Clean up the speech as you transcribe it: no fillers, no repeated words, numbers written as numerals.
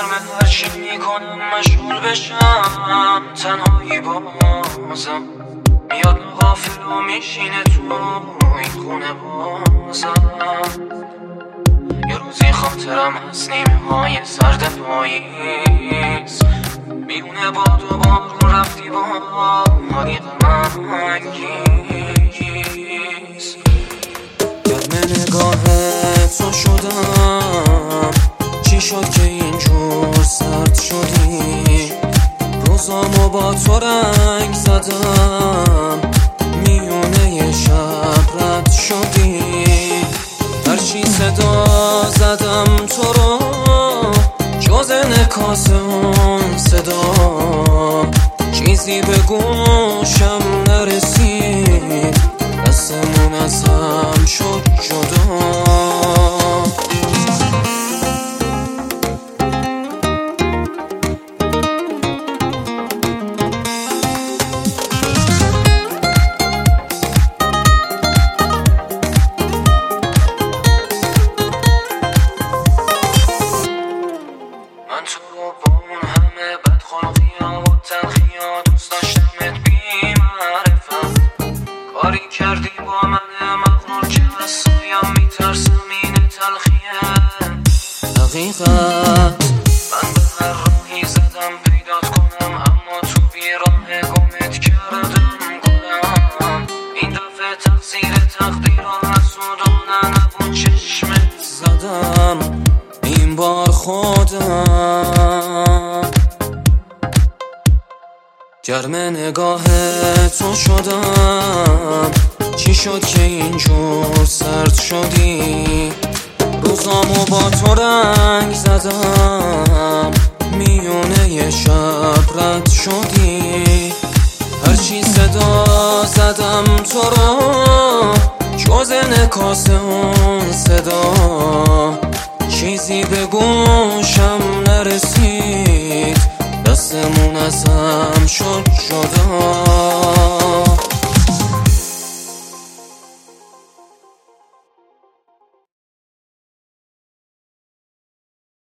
گرم هرچی میکنم مشغول بشم، تنهایی بازم میاد غافل و میشینه تو این خونه بازم. یه روزی خاطرم هست نیمه های سرد پاییز، میونه باد و بارون رفتی با حالی غم انگیز. گرم نگاه تو شدم، چی شد که اینجور سرد شدی؟ روزامو با تو رنگ زدم، میونه شب رد شدی. هرچی صدا زدم تو رو جز انعکاس اون صدا، چیزی به گوشم نرسید، دستمون از هم شد جدا. من تو رو با اون همه بدخلقی‌ها و تلخی‌ها دوست داشتمت بی‌معرفت، کاری کردی با من مغرور که از سویم میترسم این تلخیه حقیقت. من به هر راهی زدم پیدات کنم، اما تو بیراه گمت کردم گلم. این دفعه تقصیر تقدیرها حسودانه نبود، چشمت زدم این بار خودم. گرم نگاه تو شدم، چی شد که اینجور سرد شدی؟ روزامو با تو رنگ زدم، میونه شب رد شدی. هرچی صدا زدم تو رو جز انعکاس اون صدا، چیزی به گوشم نرسید، دستمون از هم